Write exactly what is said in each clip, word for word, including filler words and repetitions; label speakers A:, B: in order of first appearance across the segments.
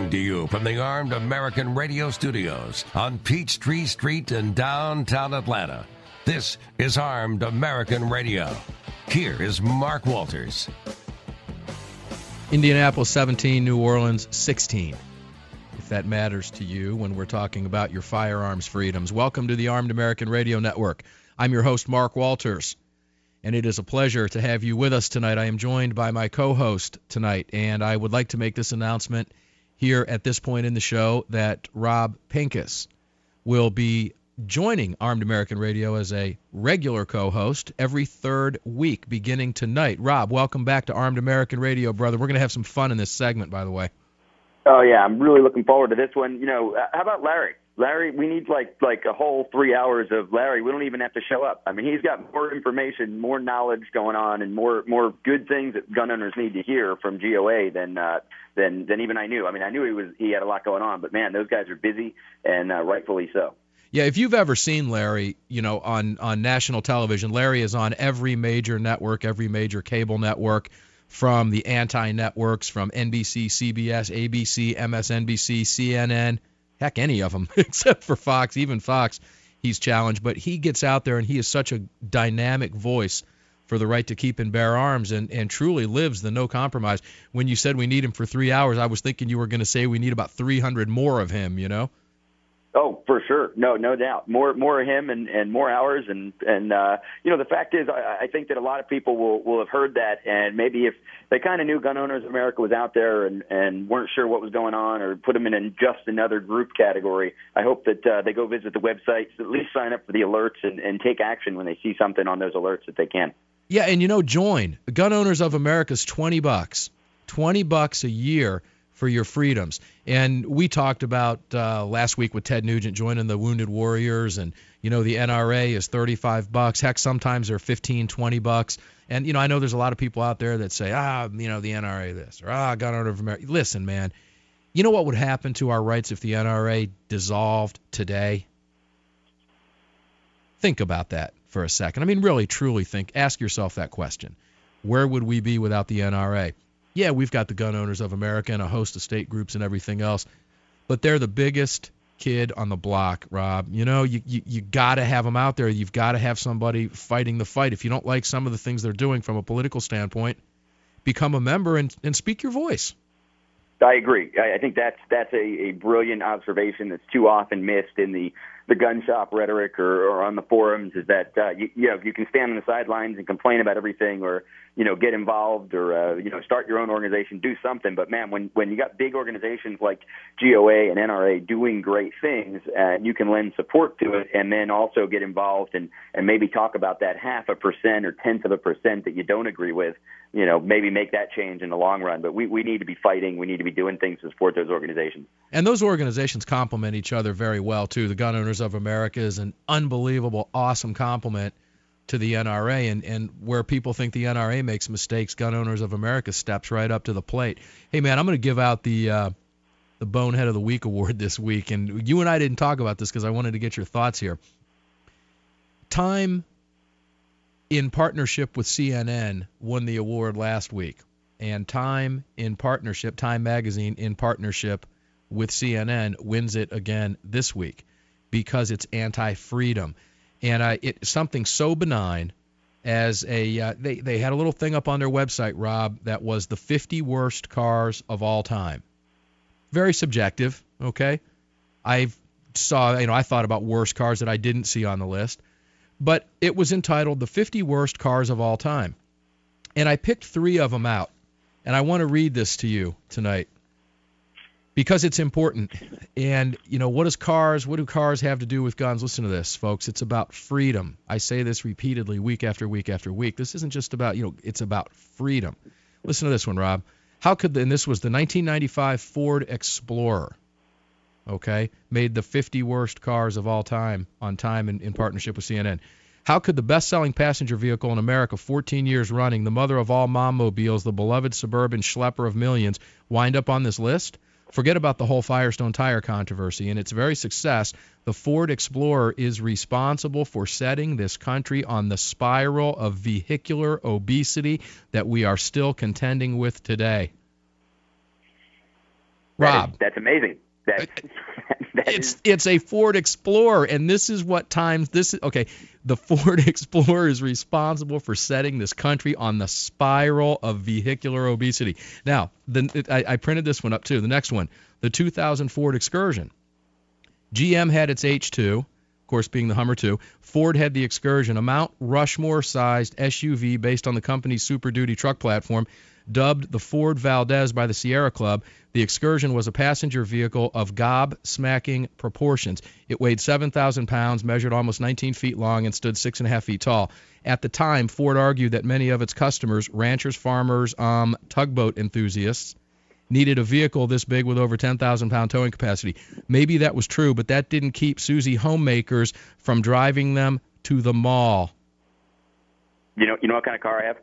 A: Coming to you from the Armed American Radio Studios on Peachtree Street in downtown Atlanta. This is Armed American Radio. Here is Mark Walters.
B: Indianapolis seventeen, New Orleans sixteen. If that matters to you when we're talking about your firearms freedoms. Welcome to the Armed American Radio Network. I'm your host, Mark Walters, and it is a pleasure to have you with us tonight. I am joined by my co-host tonight, and I would like to make this announcement here at this point in the show that Rob Pincus will be joining Armed American Radio as a regular co-host every third week beginning tonight. Rob, welcome back to Armed American Radio, brother. We're going to have some fun in this segment, by the way.
C: Oh, yeah, I'm really looking forward to this one. You know, how about Larry? Larry, we need like like a whole three hours of Larry. We don't even have to show up. I mean, he's got more information, more knowledge going on, and more more good things that gun owners need to hear from G O A than uh, than than even I knew. I mean, I knew he was he had a lot going on, but man, those guys are busy, and uh, rightfully so.
B: Yeah, if you've ever seen Larry, you know, on on national television, Larry is on every major network, every major cable network, from the anti-networks, from N B C, C B S, A B C, M S N B C, C N N. Heck, any of them, except for Fox. Even Fox, he's challenged. But he gets out there, and he is such a dynamic voice for the right to keep and bear arms, and, and truly lives the no compromise. When you said we need him for three hours, I was thinking you were going to say we need about three hundred more of him, you know?
C: Oh, for sure. No, no doubt. More, more of him and, and more hours. And, and uh, you know, the fact is, I, I think that a lot of people will, will have heard that. And maybe if they kind of knew Gun Owners of America was out there and, and weren't sure what was going on or put them in a, just another group category, I hope that uh, they go visit the website, at least sign up for the alerts and, and take action when they see something on those alerts that they can.
B: Yeah, and you know, join. Gun Owners of America's twenty bucks. twenty bucks a year for your freedoms. And we talked about uh, last week with Ted Nugent joining the Wounded Warriors, and you know the N R A is thirty-five bucks. Heck, sometimes they're fifteen, twenty bucks. And you know I know there's a lot of people out there that say, ah, you know the N R A this or ah, Gun Owner of America. Listen, man, you know what would happen to our rights if the N R A dissolved today? Think about that for a second. I mean, really, truly think. Ask yourself that question. Where would we be without the N R A? Yeah, we've got the Gun Owners of America and a host of state groups and everything else, but they're the biggest kid on the block, Rob. You know, you you, you got to have them out there. You've got to have somebody fighting the fight. If you don't like some of the things they're doing from a political standpoint, become a member and, and speak your voice.
C: I agree. I think that's that's a, a brilliant observation that's too often missed in the, the gun shop rhetoric or, or on the forums, is that uh, you, you know, you can stand on the sidelines and complain about everything, or you know, get involved, or uh, you know, start your own organization, do something. But man, when when you got big organizations like G O A and N R A doing great things, uh, you can lend support to it, and then also get involved and and maybe talk about that half a percent or tenth of a percent that you don't agree with. You know, maybe make that change in the long run. But we, we need to be fighting. We need to be doing things to support those organizations.
B: And those organizations complement each other very well, too. The Gun Owners of America is an unbelievable, awesome complement to the N R A. And, and where people think the N R A makes mistakes, Gun Owners of America steps right up to the plate. Hey, man, I'm going to give out the uh, the Bonehead of the Week award this week. And you and I didn't talk about this because I wanted to get your thoughts here. Time, in partnership with C N N, won the award last week. And Time in partnership, Time Magazine in partnership with C N N wins it again this week because it's anti-freedom. And uh, it's something so benign as a, uh, they, they had a little thing up on their website, Rob, that was the fifty worst cars of all time. Very subjective, okay? I saw, you know, I thought about worst cars that I didn't see on the list. But it was entitled The fifty Worst Cars of All Time. And I picked three of them out. And I want to read this to you tonight because it's important. And, you know, what does cars, what do cars have to do with guns? Listen to this, folks. It's about freedom. I say this repeatedly week after week after week. This isn't just about, you know, it's about freedom. Listen to this one, Rob. How could, the, and this was the nineteen ninety-five Ford Explorer. Okay, made the fifty worst cars of all time on Time in, in partnership with C N N. How could the best-selling passenger vehicle in America, fourteen years running, the mother of all mom-mobiles, the beloved suburban schlepper of millions, wind up on this list? Forget about the whole Firestone tire controversy. In its very success, the Ford Explorer is responsible for setting this country on the spiral of vehicular obesity that we are still contending with today. Rob.
C: That is, that's amazing. That, that
B: it's
C: is,
B: it's a Ford Explorer, and this is what times this is. Okay, the Ford Explorer is responsible for setting this country on the spiral of vehicular obesity. Now, the, I, I printed this one up too. The next one, the two thousand Ford Excursion. G M had its H two, of course being the Hummer two. Ford had the Excursion, a Mount Rushmore-sized S U V based on the company's Super Duty truck platform. Dubbed the Ford Valdez by the Sierra Club, the Excursion was a passenger vehicle of gob-smacking proportions. It weighed seven thousand pounds, measured almost nineteen feet long, and stood six and a half feet tall. At the time, Ford argued that many of its customers, ranchers, farmers, um, tugboat enthusiasts, needed a vehicle this big with over ten thousand pound towing capacity. Maybe that was true, but that didn't keep Susie homemakers from driving them to the mall.
C: You know, you know what kind of car I have?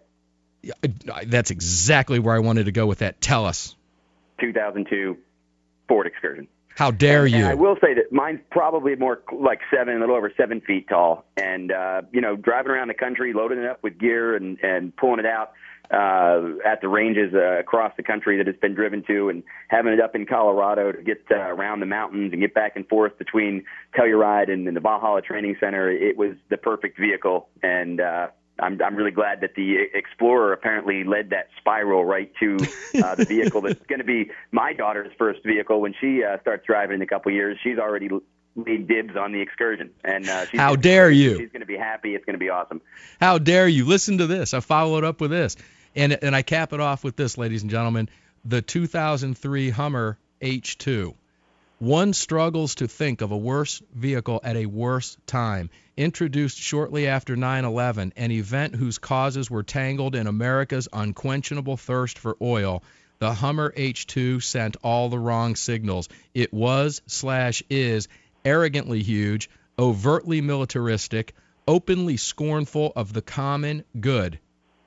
B: That's exactly where I wanted to go with that. Tell us.
C: two thousand two Ford Excursion.
B: How dare
C: and,
B: you?
C: And I will say that mine's probably more like seven, a little over seven feet tall. And, uh, you know, driving around the country, loading it up with gear and, and pulling it out uh, at the ranges uh, across the country that it's been driven to, and having it up in Colorado to get uh, around the mountains and get back and forth between Telluride and, and the Valhalla Training Center, it was the perfect vehicle. And, uh, I'm, I'm really glad that the Explorer apparently led that spiral right to uh, the vehicle that's going to be my daughter's first vehicle when she uh, starts driving in a couple of years. She's already made dibs on the Excursion, and uh, she's
B: how
C: gonna,
B: dare you?
C: She's going to be happy. It's going to be awesome.
B: How dare you? Listen to this. I follow it up with this, and and I cap it off with this, ladies and gentlemen. The two thousand three Hummer H two. One struggles to think of a worse vehicle at a worse time. Introduced shortly after nine eleven, an event whose causes were tangled in America's unquenchable thirst for oil, the Hummer H two sent all the wrong signals. It was slash is arrogantly huge, overtly militaristic, openly scornful of the common good.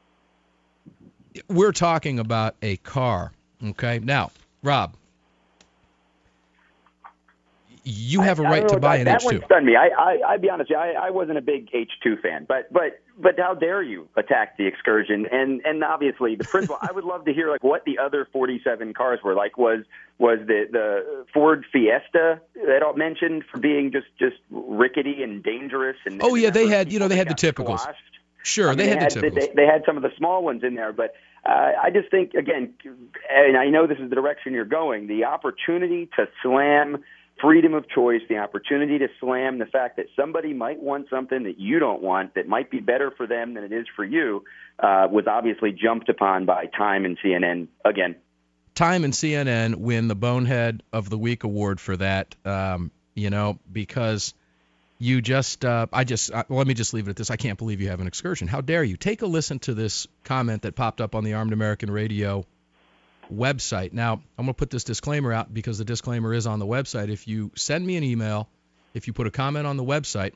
B: We're talking about a car, okay? Now, Rob, you have a right to buy an
C: that
B: H two.
C: That one stunned me. I, I, I'll be honest, I, I wasn't a big H two fan, but but but how dare you attack the Excursion? And and obviously the principle. I would love to hear like what the other forty-seven cars were like. Was was the the Ford Fiesta that I mentioned for being just just rickety and dangerous? And
B: oh
C: and
B: yeah, they had you know they had the
C: got
B: typicals.
C: squashed.
B: Sure,
C: I mean,
B: they,
C: they
B: had,
C: had
B: the typicals.
C: They, they had some of the small ones in there, but uh, I just think again, and I know this is the direction you're going. The opportunity to slam freedom of choice, the opportunity to slam the fact that somebody might want something that you don't want that might be better for them than it is for you, uh, was obviously jumped upon by Time and C N N again.
B: Time and C N N win the Bonehead of the Week award for that, um, you know, because you just, uh, I just, uh, let me just leave it at this. I can't believe you have an Excursion. How dare you? Take a listen to this comment that popped up on the Armed American Radio website. Now, I'm going to put this disclaimer out because the disclaimer is on the website. If you send me an email, if you put a comment on the website,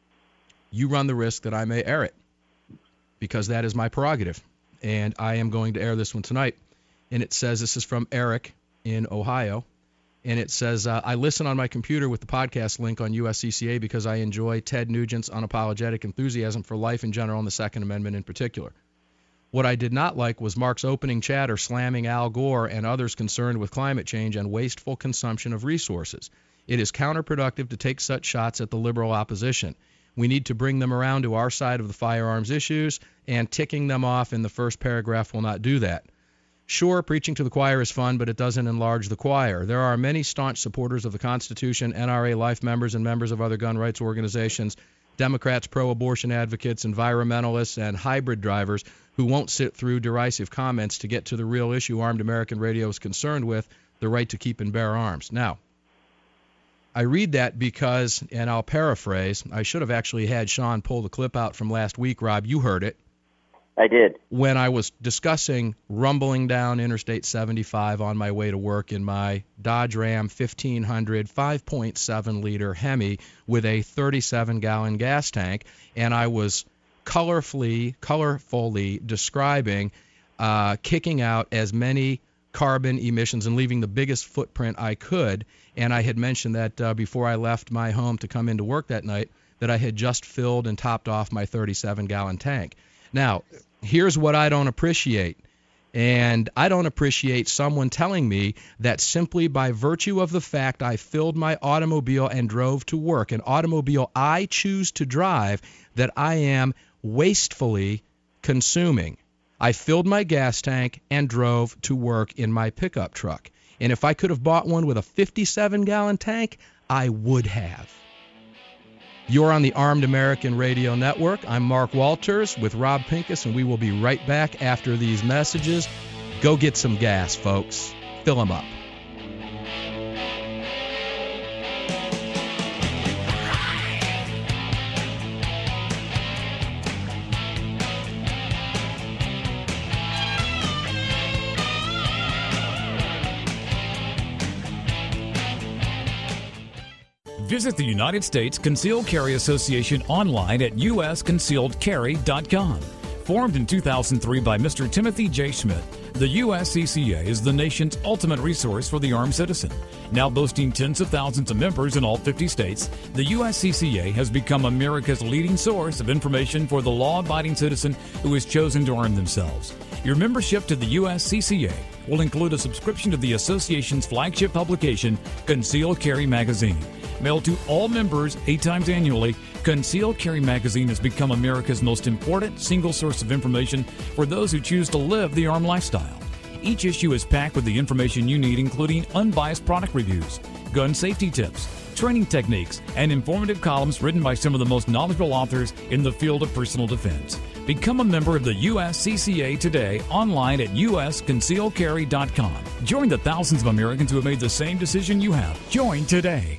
B: you run the risk that I may air it because that is my prerogative. And I am going to air this one tonight. And it says, this is from Eric in Ohio. And it says, uh, I listen on my computer with the podcast link on U S C C A because I enjoy Ted Nugent's unapologetic enthusiasm for life in general and the Second Amendment in particular. What I did not like was Mark's opening chatter slamming Al Gore and others concerned with climate change and wasteful consumption of resources. It is counterproductive to take such shots at the liberal opposition. We need to bring them around to our side of the firearms issues, and ticking them off in the first paragraph will not do that. Sure, preaching to the choir is fun, but it doesn't enlarge the choir. There are many staunch supporters of the Constitution, N R A Life members, and members of other gun rights organizations, Democrats, pro-abortion advocates, environmentalists, and hybrid drivers who won't sit through derisive comments to get to the real issue Armed American Radio is concerned with, the right to keep and bear arms. Now, I read that because, and I'll paraphrase, I should have actually had Sean pull the clip out from last week, Rob. You heard it.
C: I did.
B: When I was discussing rumbling down Interstate seventy-five on my way to work in my Dodge Ram fifteen hundred five point seven liter Hemi with a thirty-seven gallon gas tank, and I was colorfully, colorfully describing uh, kicking out as many carbon emissions and leaving the biggest footprint I could. And I had mentioned that uh, before I left my home to come into work that night, that I had just filled and topped off my thirty-seven gallon tank. Now, here's what I don't appreciate. And I don't appreciate someone telling me that simply by virtue of the fact I filled my automobile and drove to work, an automobile I choose to drive, that I am wastefully consuming. I filled my gas tank and drove to work in my pickup truck. And if I could have bought one with a fifty-seven gallon tank, I would have. You're on the Armed American Radio Network. I'm Mark Walters with Rob Pincus, and we will be right back after these messages. Go get some gas, folks. Fill them up.
D: Visit the United States Concealed Carry Association online at U S concealed carry dot com. Formed in two thousand three by Mister Timothy J. Schmidt, the U S C C A is the nation's ultimate resource for the armed citizen. Now boasting tens of thousands of members in all fifty states, the U S C C A has become America's leading source of information for the law-abiding citizen who has chosen to arm themselves. Your membership to the U S C C A will include a subscription to the association's flagship publication, Concealed Carry Magazine. Mailed to all members eight times annually, Concealed Carry Magazine has become America's most important single source of information for those who choose to live the armed lifestyle. Each issue is packed with the information you need, including unbiased product reviews, gun safety tips, training techniques, and informative columns written by some of the most knowledgeable authors in the field of personal defense. Become a member of the U S C C A today online at U S concealed carry dot com. Join the thousands of Americans who have made the same decision you have. Join today.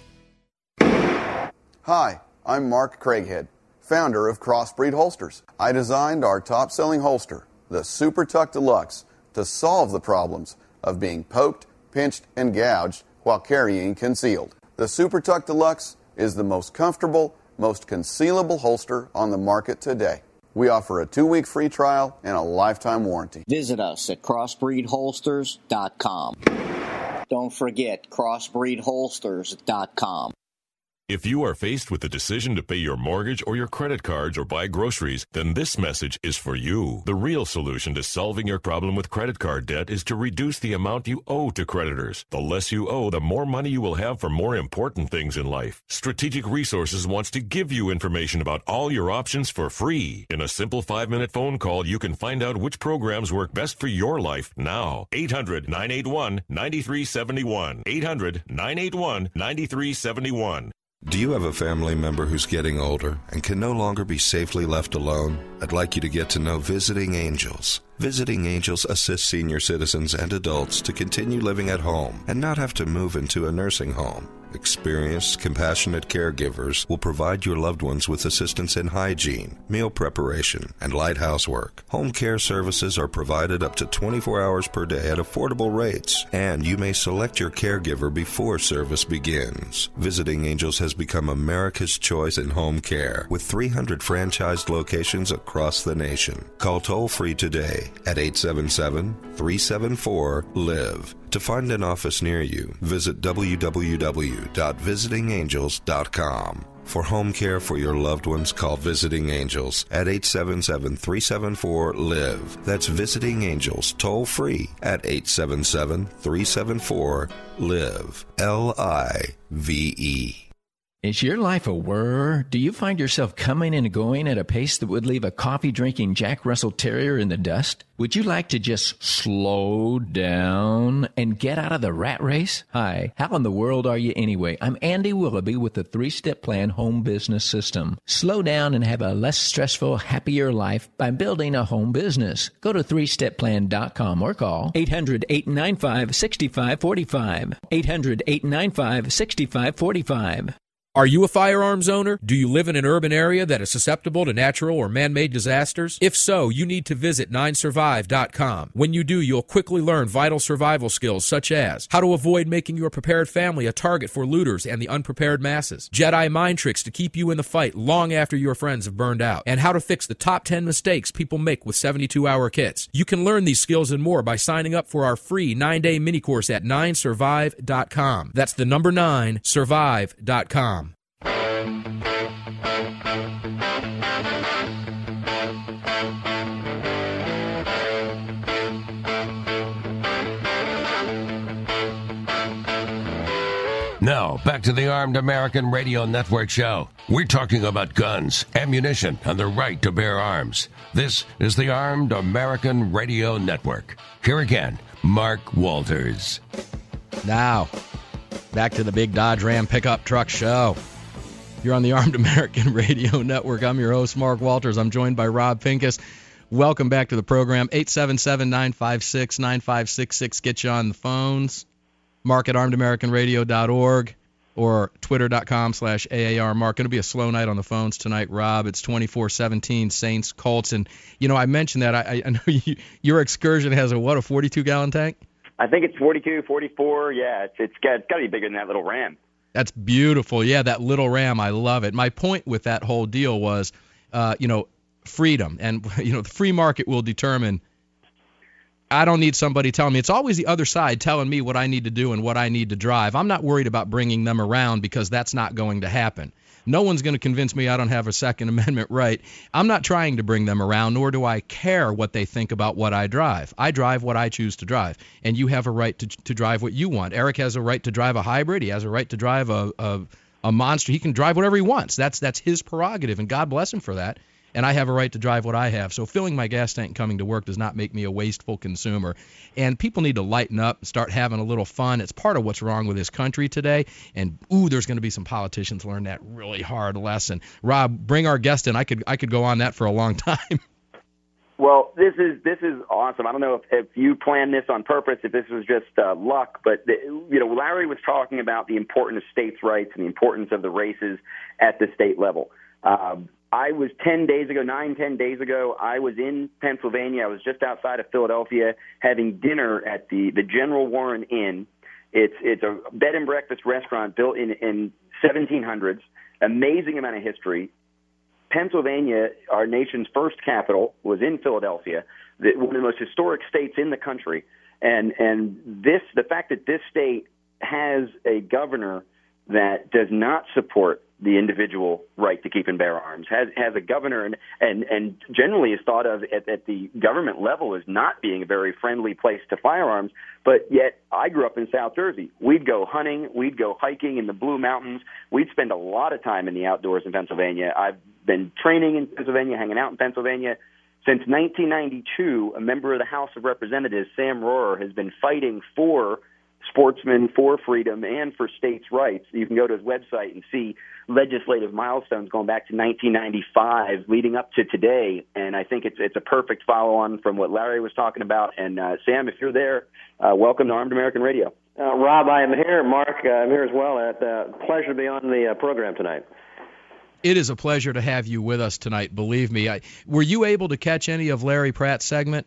E: Hi, I'm Mark Craighead, founder of Crossbreed Holsters. I designed our top-selling holster, the Super Tuck Deluxe, to solve the problems of being poked, pinched, and gouged while carrying concealed. The Super Tuck Deluxe is the most comfortable, most concealable holster on the market today. We offer a two-week free trial and a lifetime warranty.
F: Visit us at crossbreed holsters dot com. Don't forget crossbreed holsters dot com.
G: If you are faced with the decision to pay your mortgage or your credit cards or buy groceries, then this message is for you. The real solution to solving your problem with credit card debt is to reduce the amount you owe to creditors. The less you owe, the more money you will have for more important things in life. Strategic Resources wants to give you information about all your options for free. In a simple five-minute phone call, you can find out which programs work best for your life now. eight hundred, nine eight one, nine three seven one. eight hundred, nine eight one, nine three seven one.
H: Do you have a family member who's getting older and can no longer be safely left alone? I'd like you to get to know Visiting Angels. Visiting Angels assists senior citizens and adults to continue living at home and not have to move into a nursing home. Experienced, compassionate caregivers will provide your loved ones with assistance in hygiene, meal preparation, and light housework. Home care services are provided up to twenty-four hours per day at affordable rates, and you may select your caregiver before service begins. Visiting Angels has become America's choice in home care, with three hundred franchised locations across the nation. Call toll-free today at eight seven seven, three seven four, live. To find an office near you, visit w w w dot visiting angels dot com. For home care for your loved ones, call Visiting Angels at eight seven seven, three seven four, live. That's Visiting Angels, toll free at eight seven seven, three seven four, live. L I V E.
I: Is your life a whir? Do you find yourself coming and going at a pace that would leave a coffee-drinking Jack Russell Terrier in the dust? Would you like to just slow down and get out of the rat race? Hi, how in the world are you anyway? I'm Andy Willoughby with the three-step plan home business system. Slow down and have a less stressful, happier life by building a home business. Go to three step plan dot com or call eight hundred, eight nine five, six five four five. eight hundred, eight nine five, six five four five.
B: Are you a firearms owner? Do you live in an urban area that is susceptible to natural or man-made disasters? If so, you need to visit nine survive dot com. When you do, you'll quickly learn vital survival skills such as how to avoid making your prepared family a target for looters and the unprepared masses, Jedi mind tricks to keep you in the fight long after your friends have burned out, and how to fix the top ten mistakes people make with seventy-two hour kits. You can learn these skills and more by signing up for our free nine-day mini course at nine survive dot com. That's the number nine survive dot com.
A: to the Armed American Radio Network show. We're talking about guns, ammunition, and the right to bear arms. This is the Armed American Radio Network. Here again, Mark Walters.
B: Now, back to the big Dodge Ram pickup truck show. You're on the Armed American Radio Network. I'm your host, Mark Walters. I'm joined by Rob Pincus. Welcome back to the program. eight seven seven, nine five six, nine five six six. Get you on the phones. Mark at armed american radio dot org or twitter.com slash AAR Mark. Going to be a slow night on the phones tonight, Rob. It's twenty-four seventeen Saints, Colts. And, you know, I mentioned that. I, I know you, your excursion has a, what, a forty-two gallon tank?
C: I think it's forty-two, forty-four. Yeah, it's, it's got, it's got to be bigger than that little Ram.
B: That's beautiful. Yeah, that little Ram. I love it. My point with that whole deal was, uh, you know, freedom. And, you know, the free market will determine. I don't need somebody telling me. It's always the other side telling me what I need to do and what I need to drive. I'm not worried about bringing them around because that's not going to happen. No one's going to convince me I don't have a Second Amendment right. I'm not trying to bring them around, nor do I care what they think about what I drive. I drive what I choose to drive, and you have a right to to drive what you want. Eric has a right to drive a hybrid. He has a right to drive a a, a monster. He can drive whatever he wants. That's that's his prerogative, and God bless him for that. And I have a right to drive what I have. So filling my gas tank and coming to work does not make me a wasteful consumer. And people need to lighten up and start having a little fun. It's part of what's wrong with this country today. And, ooh, there's going to be some politicians learn that really hard lesson. Rob, bring our guest in. I could I could go on that for a long time.
C: Well, this is this is awesome. I don't know if, if you planned this on purpose, if this was just uh, luck, but the, you know, Larry was talking about the importance of states' rights and the importance of the races at the state level. Um, I was ten days ago, nine, ten days ago, I was in Pennsylvania. I was just outside of Philadelphia having dinner at the, the General Warren Inn. It's it's a bed and breakfast restaurant built in, in seventeen hundreds, amazing amount of history. Pennsylvania, our nation's first capital, was in Philadelphia, the, one of the most historic states in the country. And and this the fact that this state has a governor that does not support the individual right to keep and bear arms, has has a governor and and, and generally is thought of at, at the government level as not being a very friendly place to firearms. But yet I grew up in South Jersey. We'd go hunting, we'd go hiking in the Blue Mountains. We'd spend a lot of time in the outdoors in Pennsylvania. I've been training in Pennsylvania, hanging out in Pennsylvania. Since nineteen ninety-two, a member of the House of Representatives, Sam Rohrer, has been fighting for sportsmen, for freedom, and for states' rights. You can go to his website and see legislative milestones going back to nineteen ninety-five, leading up to today. And I think it's it's a perfect follow-on from what Larry was talking about. And uh, Sam, if you're there, uh, welcome to Armed American Radio.
J: Uh, Rob, I am here. Mark, uh, I'm here as well. It's a uh, pleasure to be on the uh, program tonight.
B: It is a pleasure to have you with us tonight, believe me. I, were you able to catch any of Larry Pratt's segment?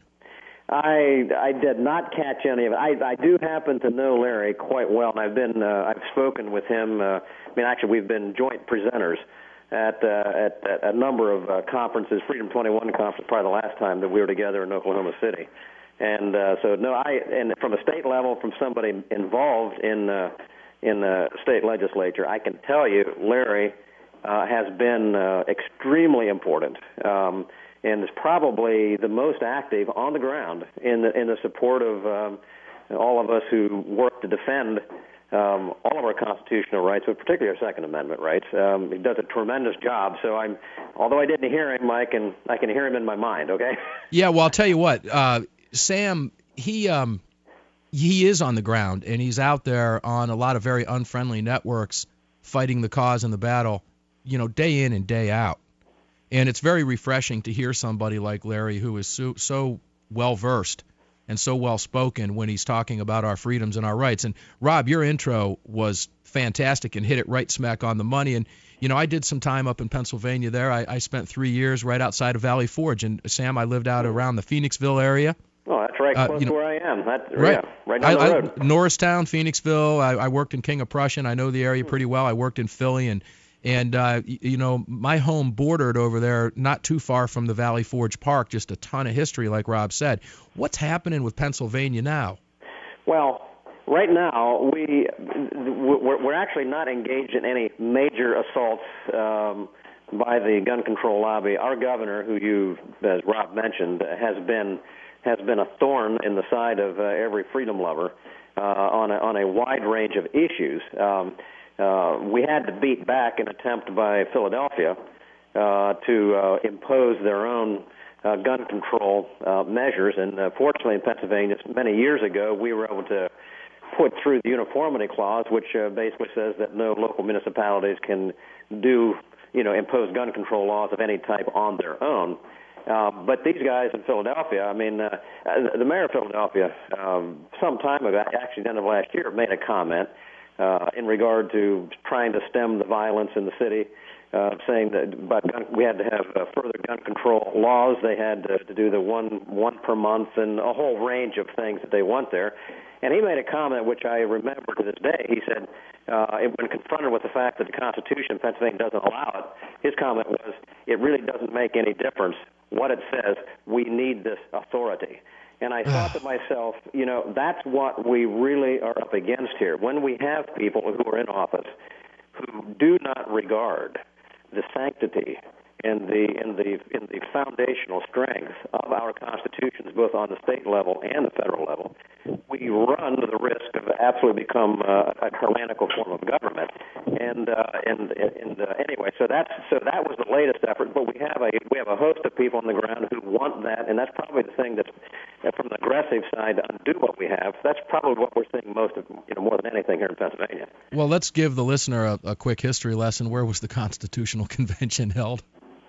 J: I I did not catch any of it. I I do happen to know Larry quite well, and I've been uh, I've spoken with him. Uh, I mean, actually, we've been joint presenters at uh, at, at a number of uh, conferences. Freedom twenty-one conference, probably the last time that we were together in Oklahoma City. And uh, so, no, I and from a state level, from somebody involved in uh, in the state legislature, I can tell you, Larry uh, has been uh, extremely important. Um, and is probably the most active on the ground in the in the support of um, all of us who work to defend um, all of our constitutional rights, but particularly our Second Amendment rights. Um, he does a tremendous job. So I'm, although I didn't hear him, I can I can hear him in my mind. Okay.
B: Yeah. Well, I'll tell you what, uh, Sam. He um he is on the ground, and he's out there on a lot of very unfriendly networks fighting the cause and the battle, you know, day in and day out. And it's very refreshing to hear somebody like Larry, who is so, so well-versed and so well-spoken when he's talking about our freedoms and our rights. And, Rob, your intro was fantastic and hit it right smack on the money. And, you know, I did some time up in Pennsylvania there. I, I spent three years right outside of Valley Forge. And, Sam, I lived out around the Phoenixville area.
J: Oh, that's right, close uh, you know, to where I am. That's,
B: right,
J: yeah, right down
B: I,
J: the road.
B: I, Norristown, Phoenixville. I, I worked in King of Prussia, and I know the area pretty well. I worked in Philly, and And, uh, you know, my home bordered over there not too far from the Valley Forge Park, just a ton of history, like Rob said. What's happening with Pennsylvania now?
J: Well, right now, we, we're actually not engaged in any major assaults um, by the gun control lobby. Our governor, who you, as Rob mentioned, has been has been a thorn in the side of uh, every freedom lover uh, on, a, on a wide range of issues. Um uh, we had to beat back an attempt by Philadelphia uh, to uh, impose their own uh, gun control uh, measures. And uh, fortunately, in Pennsylvania, many years ago, we were able to put through the uniformity clause, which uh, basically says that no local municipalities can do, you know, impose gun control laws of any type on their own. Uh, but these guys in Philadelphia, I mean, uh, the mayor of Philadelphia, um, some time ago, actually the end of last year, made a comment uh, in regard to trying to stem the violence in the city, uh, saying that but gun, we had to have uh, further gun control laws. They had to, to do the one one per month and a whole range of things that they want there. And he made a comment which I remember to this day. He said, uh, when confronted with the fact that the Constitution in Pennsylvania doesn't allow it, his comment was, it really doesn't make any difference what it says. We need this authority. And I thought to myself, you know, that's what we really are up against here. When we have people who are in office who do not regard the sanctity and the in the in the foundational strength of our constitutions, both on the state level and the federal level, we run the risk of absolutely become uh, a tyrannical form of government. And uh, and and uh, anyway, so that's so that was the latest effort. But we have a we have a host of people on the ground who want that, and that's probably the thing that's uh, from the aggressive side to undo what we have. That's probably what we're seeing most of, you know, more than anything here in Pennsylvania.
B: Well, let's give the listener a, a quick history lesson. Where was the Constitutional Convention held?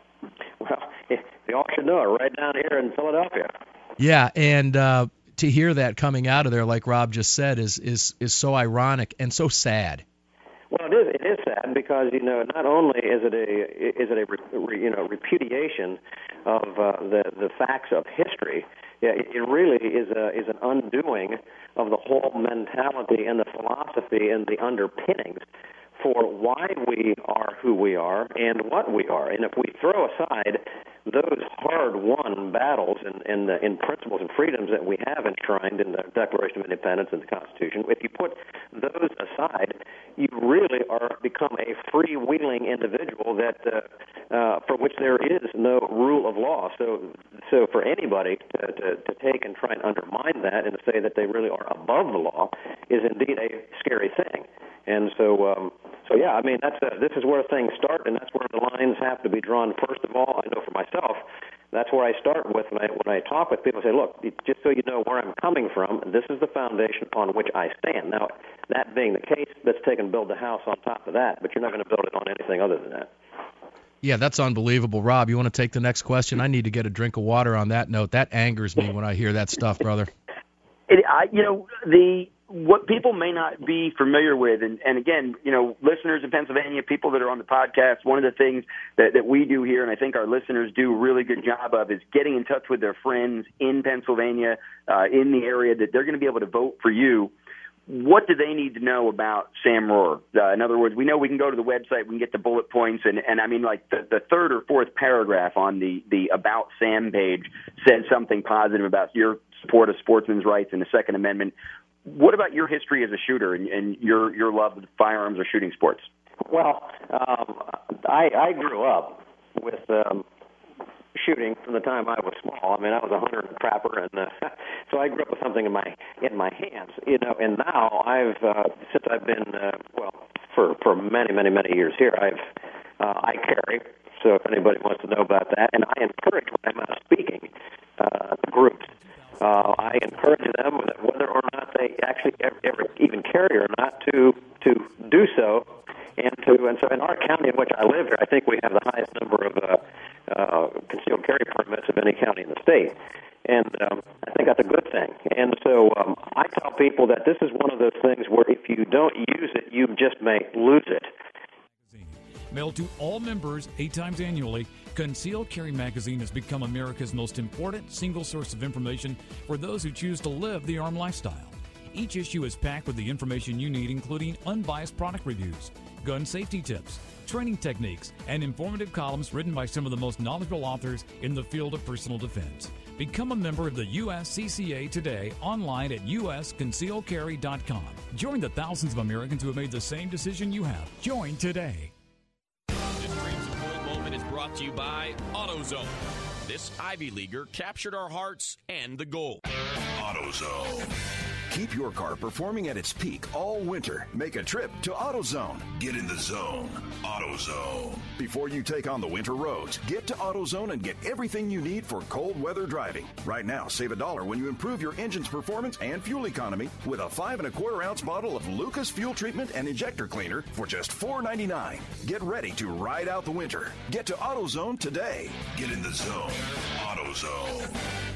J: Well, they all should know it, right down here in Philadelphia.
B: Yeah, and uh, to hear that coming out of there, like Rob just said, is is is so ironic and so sad.
J: Well, it is. It is sad because, you know, not only is it a is it a re, you know repudiation of uh, the the facts of history, it, it really is a is an undoing of the whole mentality and the philosophy and the underpinnings for why we are who we are and what we are. And if we throw aside those hard-won battles and, and, uh, and principles and freedoms that we have enshrined in the Declaration of Independence and the Constitution, if you put those aside, you really are become a freewheeling individual that uh, uh, for which there is no rule of law. So, so for anybody to, to, to take and try and undermine that and to say that they really are above the law is indeed a scary thing. And so, um, so yeah, I mean, that's a, this is where things start, and that's where the lines have to be drawn. First of all, I know for myself, that's where I start with when I, when I talk with people. I say, look, just so you know where I'm coming from, this is the foundation upon which I stand. Now, that being the case, let's take and build the house on top of that, but you're not going to build it on anything other than that.
B: Yeah, that's unbelievable. Rob, you want to take the next question? I need to get a drink of water on that note. That angers me when I hear that stuff, brother.
C: It, I, you know, the what people may not be familiar with, and, and again, you know, listeners in Pennsylvania, people that are on the podcast, one of the things that, that we do here, and I think our listeners do a really good job of, is getting in touch with their friends in Pennsylvania, uh, in the area that they're going to be able to vote for you. What do they need to know about Sam Rohrer? Uh, in other words, we know we can go to the website, we can get the bullet points, and, and I mean, like the, the third or fourth paragraph on the, the About Sam page said something positive about your support of sportsmen's rights and the Second Amendment. What about your history as a shooter and, and your, your love of firearms or shooting sports?
J: Well, um, I, I grew up with um, shooting from the time I was small. I mean, I was a hunter and a trapper, and uh, so I grew up with something in my in my hands, you know. And now I've uh, since I've been uh, well for for many many many years here, I've uh, I carry. So if anybody wants to know about that, and I encourage when I'm out speaking uh, groups. Uh, I encourage them, whether or not they actually ever, ever even carry or not, to to do so, and to and so in our county in which I live here, I think we have the highest number of uh, uh, concealed carry permits of any county in the state, and um, I think that's a good thing. And so um, I tell people that this is one of those things where if you don't use it, you just may lose it.
D: Mailed to all members eight times annually, Concealed Carry Magazine has become America's most important single source of information for those who choose to live the armed lifestyle. Each issue is packed with the information you need, including unbiased product reviews, gun safety tips, training techniques, and informative columns written by some of the most knowledgeable authors in the field of personal defense. Become a member of the U S C C A today online at U S concealed carry dot com. Join the thousands of Americans who have made the same decision you have. Join today.
K: Brought to you by AutoZone. This Ivy Leaguer captured our hearts and the goal. AutoZone.
L: Keep your car performing at its peak all winter. Make a trip to AutoZone. Get in the zone. AutoZone. Before you take on the winter roads, get to AutoZone and get everything you need for cold weather driving. Right now, save a dollar when you improve your engine's performance and fuel economy with a five and a quarter ounce bottle of Lucas Fuel Treatment and Injector Cleaner for just four ninety-nine. Get ready to ride out the winter. Get to AutoZone today. Get in the zone. AutoZone.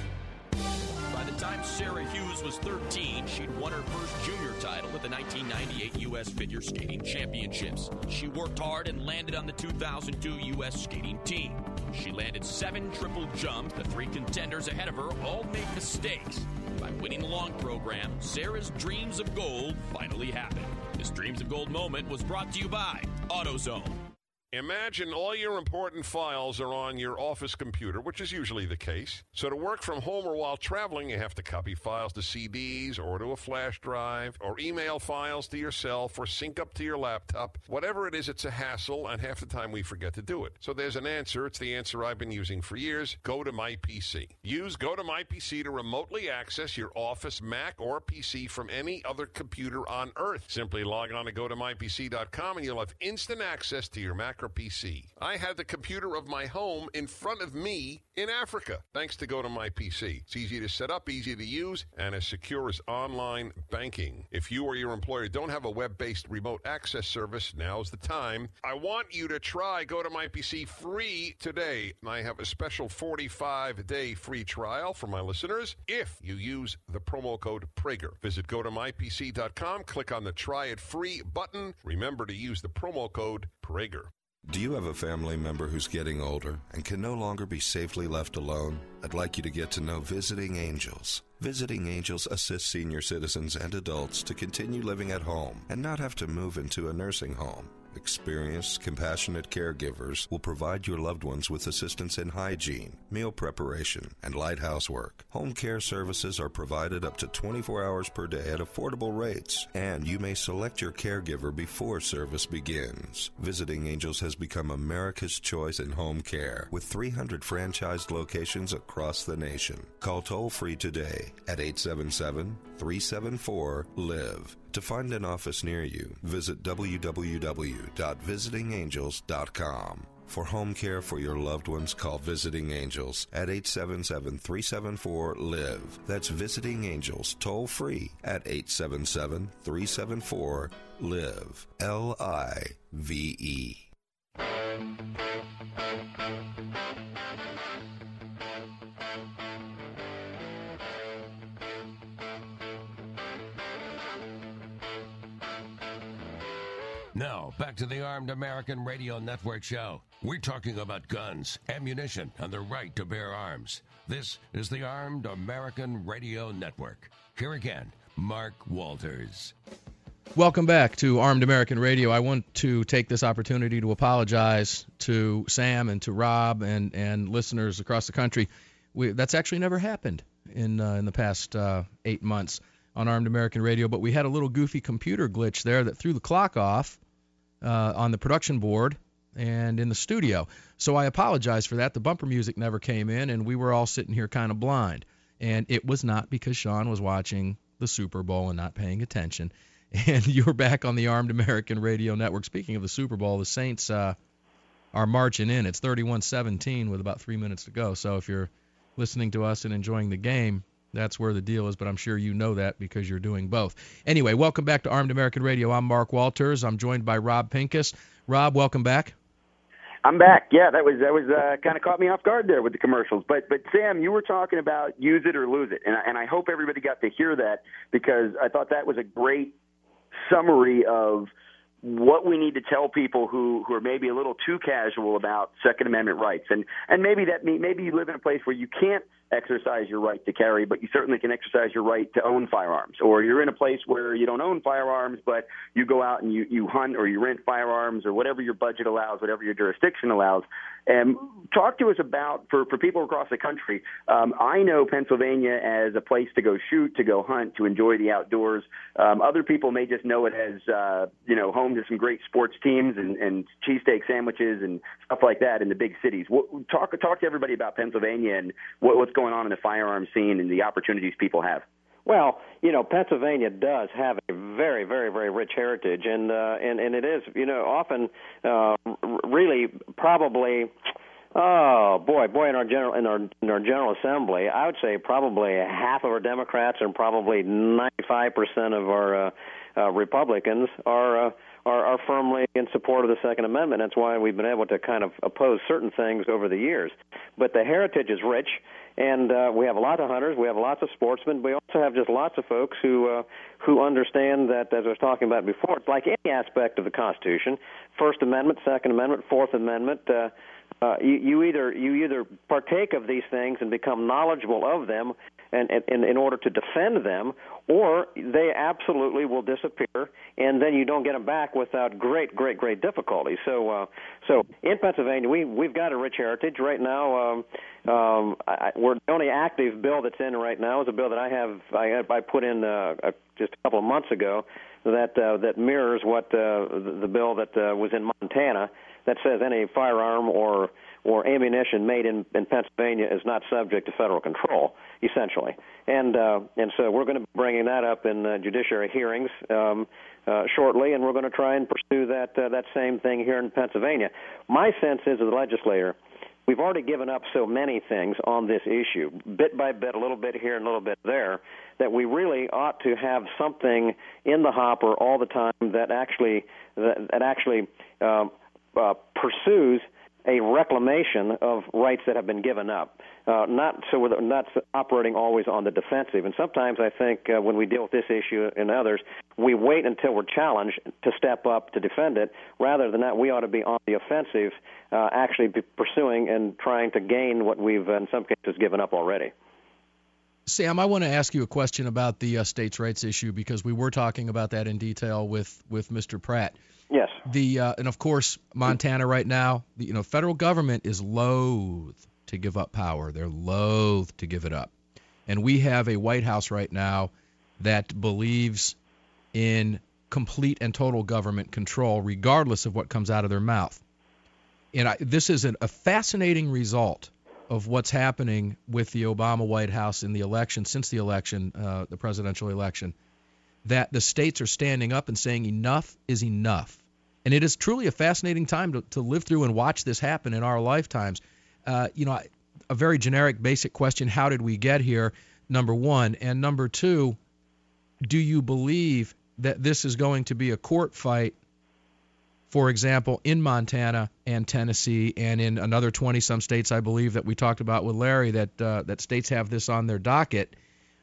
K: By the time Sarah Hughes was thirteen, she'd won her first junior title at the nineteen ninety-eight U S Figure Skating Championships. She worked hard and landed on the two thousand two U S skating team. She landed seven triple jumps. The three contenders ahead of her all made mistakes. By winning the long program, Sarah's Dreams of Gold finally happened. This Dreams of Gold moment was brought to you by AutoZone.
M: Imagine all your important files are on your office computer, which is usually the case. So to work from home or while traveling, you have to copy files to C Ds or to a flash drive or email files to yourself or sync up to your laptop. Whatever it is, it's a hassle, and half the time we forget to do it. So there's an answer. It's the answer I've been using for years. Go to My P C. Use Go to My P C to remotely access your Office, Mac, or P C from any other computer on Earth. Simply log on to go to my p c dot com and you'll have instant access to your Mac or P C. I had the computer of my home in front of me in Africa, thanks to Go to My P C. It's easy to set up, easy to use, and as secure as online banking. If you or your employer don't have a web-based remote access service, now's the time. I want you to try Go to My P C free today. I have a special forty-five day free trial for my listeners if you use the promo code Prager. Visit go to my p c dot com, click on the Try It Free button. Remember to use the promo code Prager.
H: Do you have a family member who's getting older and can no longer be safely left alone? I'd like you to get to know Visiting Angels. Visiting Angels assists senior citizens and adults to continue living at home and not have to move into a nursing home. Experienced, compassionate caregivers will provide your loved ones with assistance in hygiene, meal preparation, and light housework. Home care services are provided up to twenty-four hours per day at affordable rates, and you may select your caregiver before service begins. Visiting Angels has become America's choice in home care, with three hundred franchised locations across the nation. Call toll-free today at eight seven seven, three seven four, live. To find an office near you, visit w w w dot visiting angels dot com. For home care for your loved ones, call Visiting Angels at eight seven seven, three seven four, live. That's Visiting Angels, toll free at eight seven seven, three seven four, live. L I V E.
A: Now, back to the Armed American Radio Network show. We're talking about guns, ammunition, and the right to bear arms. This is the Armed American Radio Network. Here again, Mark Walters.
B: Welcome back to Armed American Radio. I want to take this opportunity to apologize to Sam and to Rob and, and listeners across the country. We, that's actually never happened in uh, in the past uh, eight months on Armed American Radio, but we had a little goofy computer glitch there that threw the clock off uh, on the production board and in the studio. So I apologize for that. The bumper music never came in, and we were all sitting here kind of blind. And it was not because Sean was watching the Super Bowl and not paying attention. And you're back on the Armed American Radio Network. Speaking of the Super Bowl, the Saints uh, are marching in. It's thirty-one seventeen with about three minutes to go. So if you're listening to us and enjoying the game, that's where the deal is, but I'm sure you know that because you're doing both. Anyway, welcome back to Armed American Radio. I'm Mark Walters. I'm joined by Rob Pincus. Rob, welcome back.
C: I'm back. Yeah, that was that was uh, kind of caught me off guard there with the commercials. But but Sam, you were talking about use it or lose it, and I, and I hope everybody got to hear that because I thought that was a great summary of what we need to tell people who, who are maybe a little too casual about Second Amendment rights, and and maybe that maybe you live in a place where you can't exercise your right to carry, but you certainly can exercise your right to own firearms. Or you're in a place where you don't own firearms, but you go out and you, you hunt or you rent firearms or whatever your budget allows, whatever your jurisdiction allows. And talk to us about, for, for people across the country, um, I know Pennsylvania as a place to go shoot, to go hunt, to enjoy the outdoors. Um, other people may just know it as, uh, you know, home to some great sports teams and, and cheesesteak sandwiches and stuff like that in the big cities. What, talk, talk to everybody about Pennsylvania and what, what's going on in the firearms scene and the opportunities people have.
J: Well, you know, Pennsylvania does have a very, very, very rich heritage, and uh, and and it is, you know, often uh, really probably, oh boy, boy, in our general in our in our General Assembly, I would say probably half of our Democrats and probably ninety-five percent of our uh, uh, Republicans are. Uh, Are, are firmly in support of the Second Amendment. That's why we've been able to kind of oppose certain things over the years. But the heritage is rich, and uh, we have lots of hunters, we have lots of sportsmen. We also have just lots of folks who uh, who understand that, as I was talking about before, it's like any aspect of the Constitution, First Amendment, Second Amendment, Fourth Amendment. Uh, uh, you, you either you either partake of these things and become knowledgeable of them, and, and in order to defend them, or they absolutely will disappear, and then you don't get them back without great, great, great difficulty. So, uh, so in Pennsylvania, we we've got a rich heritage right now. Um, um, I, we're the only active bill that's in right now is a bill that I have I, I put in uh, a, just a couple of months ago that uh, that mirrors what uh, the, the bill that uh, was in Montana that says any firearm or or ammunition made in, in Pennsylvania is not subject to federal control, essentially. And uh, and so we're going to be bringing that up in uh, judiciary hearings um, uh, shortly, and we're going to try and pursue that uh, that same thing here in Pennsylvania. My sense is, as a legislator, we've already given up so many things on this issue, bit by bit, a little bit here and a little bit there, that we really ought to have something in the hopper all the time that actually that, that actually um, uh, pursues a reclamation of rights that have been given up, uh, not so we're not operating always on the defensive. And sometimes I think uh, when we deal with this issue and others, we wait until we're challenged to step up to defend it. Rather than that, we ought to be on the offensive, uh, actually be pursuing and trying to gain what we've, in some cases, given up already.
B: Sam, I want to ask you a question about the uh, states' rights issue, because we were talking about that in detail with, with Mister Pratt.
J: Yes.
B: The uh, and of course Montana right now, the, you know, federal government is loath to give up power. They're loath to give it up, and we have a White House right now that believes in complete and total government control, regardless of what comes out of their mouth. And I, this is an, a fascinating result of what's happening with the Obama White House in the election, since the election, uh, the presidential election, that the states are standing up and saying enough is enough. And it is truly a fascinating time to, to live through and watch this happen in our lifetimes. Uh, you know, a very generic, basic question, how did we get here, number one? And number two, do you believe that this is going to be a court fight, for example, in Montana and Tennessee and in another twenty-some states, I believe, that we talked about with Larry, that uh, that states have this on their docket?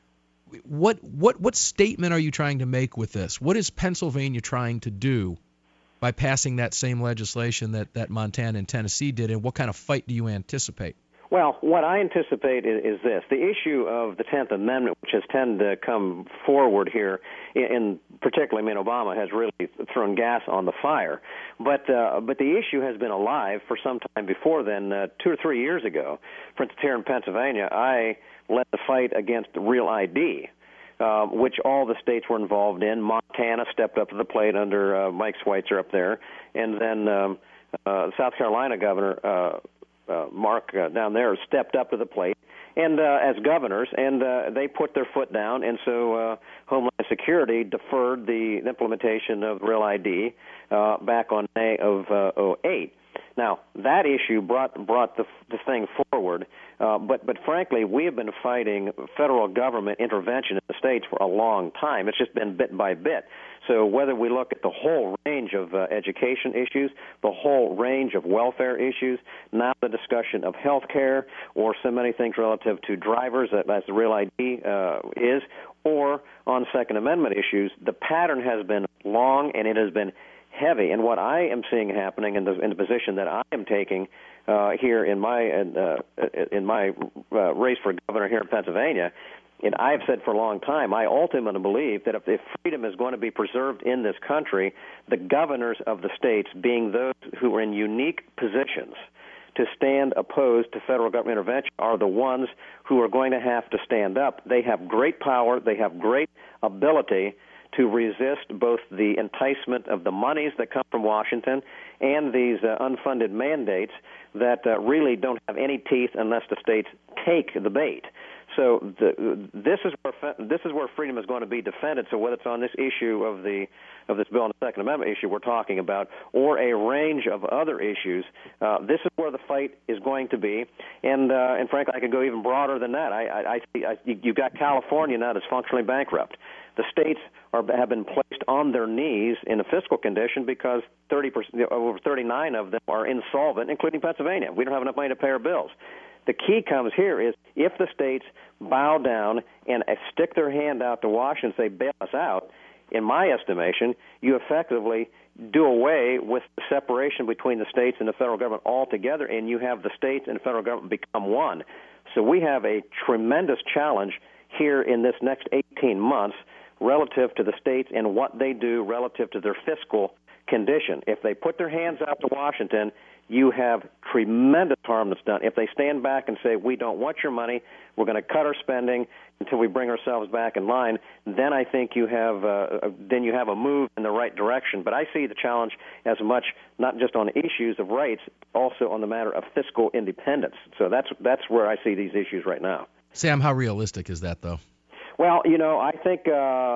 B: What what what statement are you trying to make with this? What is Pennsylvania trying to do by passing that same legislation that, that Montana and Tennessee did, and what kind of fight do you anticipate?
J: Well, what I anticipate is, is this. The issue of the tenth Amendment, which has tended to come forward here, in, in particularly, I mean, Obama has really thrown gas on the fire. But uh, but the issue has been alive for some time before then. Uh, two or three years ago, for instance, here in Pennsylvania, I led the fight against Real I D, uh, which all the states were involved in. Montana stepped up to the plate under uh, Mike Schweitzer up there, and then um, uh, South Carolina Governor uh, uh, Mark uh, down there stepped up to the plate, and uh, as governors, and uh, they put their foot down, and so uh, Homeland Security deferred the implementation of Real I D uh, back on May of uh, oh eight. Now, that issue brought brought the, the thing forward, uh, but but frankly, we have been fighting federal government intervention in the states for a long time. It's just been bit by bit. So whether we look at the whole range of uh, education issues, the whole range of welfare issues, now the discussion of health care, or so many things relative to drivers, as the Real I D uh, is, or on Second Amendment issues, the pattern has been long and it has been heavy. And what I am seeing happening in the in the position that I am taking uh, here in my uh, in my uh, race for governor here in Pennsylvania, and I've said for a long time, I ultimately believe that if, if freedom is going to be preserved in this country, the governors of the states, being those who are in unique positions to stand opposed to federal government intervention, are the ones who are going to have to stand up. They have great power. They have great ability to resist both the enticement of the monies that come from Washington and these uh, unfunded mandates that uh, really don't have any teeth unless the states take the bait. so the, this is where this is where freedom is going to be defended. So whether it's on this issue of the of this bill and the Second Amendment issue we're talking about, or a range of other issues, uh, this is where the fight is going to be. And uh, and frankly, I could go even broader than that. I, I, I, I you've got California now that's functionally bankrupt. The states are, have been placed on their knees in a fiscal condition because thirty percent, over thirty-nine of them are insolvent, including Pennsylvania. We don't have enough money to pay our bills. The key comes here is if the states bow down and stick their hand out to Washington and say, bail us out, in my estimation, you effectively do away with the separation between the states and the federal government altogether, and you have the states and the federal government become one. So we have a tremendous challenge here in this next eighteen months relative to the states and what they do relative to their fiscal condition. If they put their hands out to Washington, you have tremendous harm that's done. If they stand back and say, we don't want your money, we're going to cut our spending until we bring ourselves back in line, then I think you have uh, then you have a move in the right direction. But I see the challenge as much not just on issues of rights, also on the matter of fiscal independence. So that's that's where I see these issues right now.
B: Sam, how realistic is that, though?
J: Well, you know, I think uh,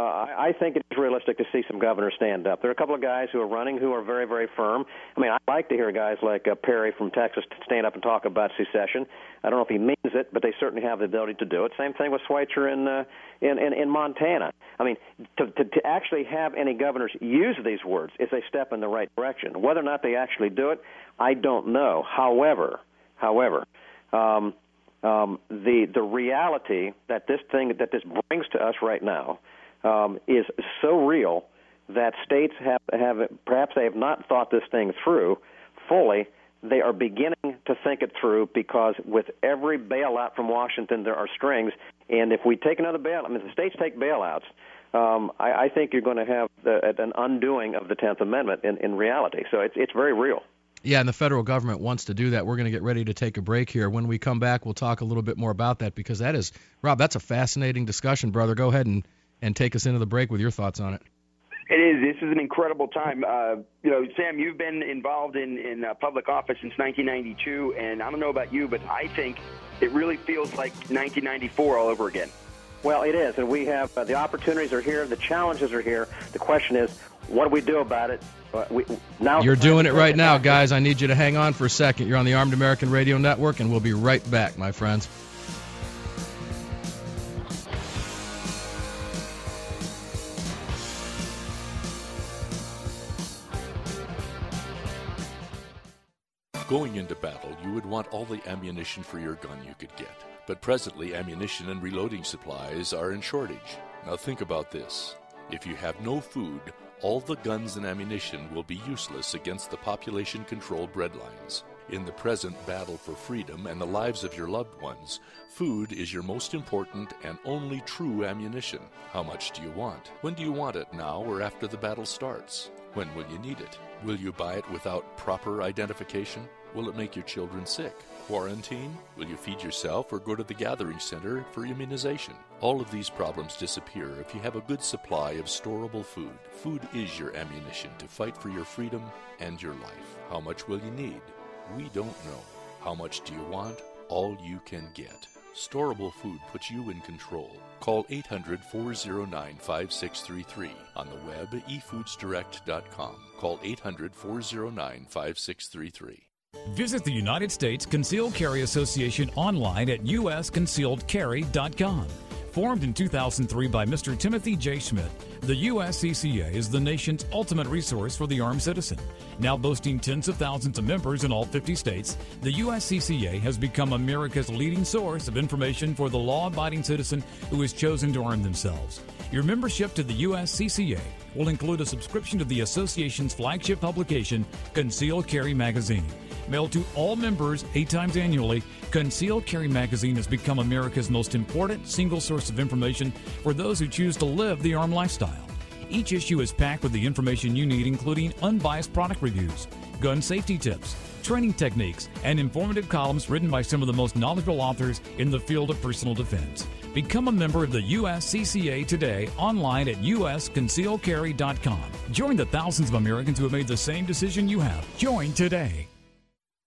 J: I think it's realistic to see some governors stand up. There are a couple of guys who are running who are very, very firm. I mean, I like to hear guys like uh, Perry from Texas stand up and talk about secession. I don't know if he means it, but they certainly have the ability to do it. Same thing with Schweitzer in uh, in, in in Montana. I mean, to, to to actually have any governors use these words is a step in the right direction. Whether or not they actually do it, I don't know. However, however. Um, Um, the the reality that this thing that this brings to us right now um, is so real that states have have perhaps they have not thought this thing through fully. They are beginning to think it through because with every bailout from Washington, there are strings. And if we take another bailout, I mean, if the states take bailouts, um, I, I think you're going to have the, an undoing of the tenth Amendment in, in reality. So it's it's very real.
B: Yeah, and the federal government wants to do that. We're going to get ready to take a break here. When we come back, we'll talk a little bit more about that because that is, Rob, that's a fascinating discussion, brother. Go ahead and, and take us into the break with your thoughts on it.
C: It is. This is an incredible time. Uh, you know, Sam, you've been involved in, in uh, public office since nineteen ninety-two, and I don't know about you, but I think it really feels like nineteen ninety-four all over again.
J: Well, it is, and we have uh, the opportunities are here, the challenges are here. The question is, what do we do about it? Uh, we, now
B: You're doing it right now, guys. I need you to hang on for a second. You're on the Armed American Radio Network, and we'll be right back, my friends.
N: Going into battle, you would want all the ammunition for your gun you could get. But presently, ammunition and reloading supplies are in shortage. Now think about this. If you have no food, all the guns and ammunition will be useless against the population-controlled breadlines. In the present battle for freedom and the lives of your loved ones, food is your most important and only true ammunition. How much do you want? When do you want it, now or after the battle starts? When will you need it? Will you buy it without proper identification? Will it make your children sick? Quarantine? Will you feed yourself or go to the gathering center for immunization? All of these problems disappear if you have a good supply of storable food. Food is your ammunition to fight for your freedom and your life. How much will you need? We don't know. How much do you want? All you can get. Storable food puts you in control. Call eight hundred, four oh nine, five six three three. On the web, e foods direct dot com. Call eight hundred, four oh nine, five six three three.
D: Visit the United States Concealed Carry Association online at u s concealed carry dot com. Formed in two thousand three by Mister Timothy J. Schmidt, the U S C C A is the nation's ultimate resource for the armed citizen. Now boasting tens of thousands of members in all fifty states, the U S C C A has become America's leading source of information for the law-abiding citizen who has chosen to arm themselves. Your membership to the U S C C A will include a subscription to the association's flagship publication, Concealed Carry Magazine. Mailed to all members eight times annually, Concealed Carry Magazine has become America's most important single source of information for those who choose to live the armed lifestyle. Each issue is packed with the information you need, including unbiased product reviews, gun safety tips, training techniques, and informative columns written by some of the most knowledgeable authors in the field of personal defense. Become a member of the U S C C A today online at u s concealed carry dot com. Join the thousands of Americans who have made the same decision you have. Join today.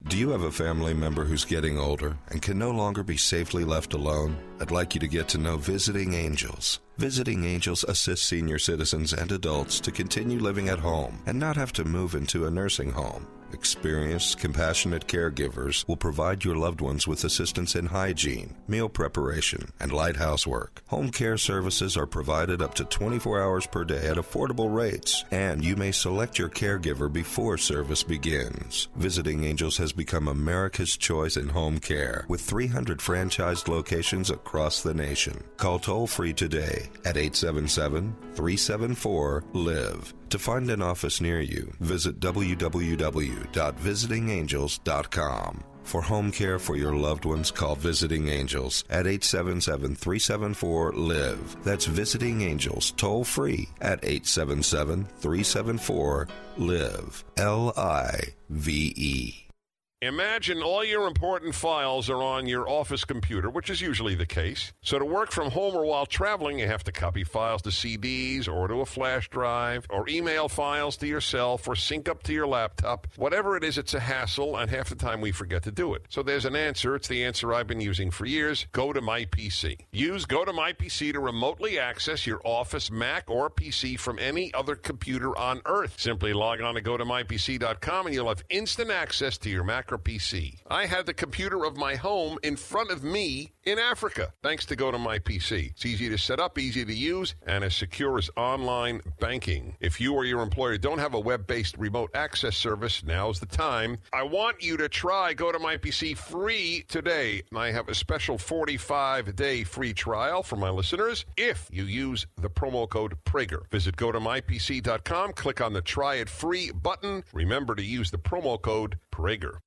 H: Do you have a family member who's getting older and can no longer be safely left alone? I'd like you to get to know Visiting Angels. Visiting Angels assists senior citizens and adults to continue living at home and not have to move into a nursing home. Experienced, compassionate caregivers will provide your loved ones with assistance in hygiene, meal preparation, and light housework. Home care services are provided up to twenty-four hours per day at affordable rates, and you may select your caregiver before service begins. Visiting Angels has become America's choice in home care, with three hundred franchised locations across the nation. Call toll-free today at eight seven seven, three seven four, LIVE. To find an office near you, visit w w w dot visiting angels dot com. For home care for your loved ones, call Visiting Angels at eight seven seven, three seven four, LIVE. That's Visiting Angels, toll-free at eight seven seven, three seven four, LIVE. L I V E.
M: Imagine all your important files are on your office computer, which is usually the case. So to work from home or while traveling, you have to copy files to C Ds or to a flash drive or email files to yourself or sync up to your laptop. Whatever it is, it's a hassle, and half the time we forget to do it. So there's an answer. It's the answer I've been using for years. Go to My P C. Use Go to My P C to remotely access your office Mac or P C from any other computer on Earth. Simply log on to go to my p c dot com and you'll have instant access to your Mac or P C. I had the computer of my home in front of me in Africa, thanks to Go to My P C. It's easy to set up, easy to use, and as secure as online banking. If you or your employer don't have a web-based remote access service, now's the time. I want you to try Go to My P C free today. I have a special forty-five day free trial for my listeners if you use the promo code Prager. Visit go to my p c dot com, click on the Try It Free button. Remember to use the promo code Prager.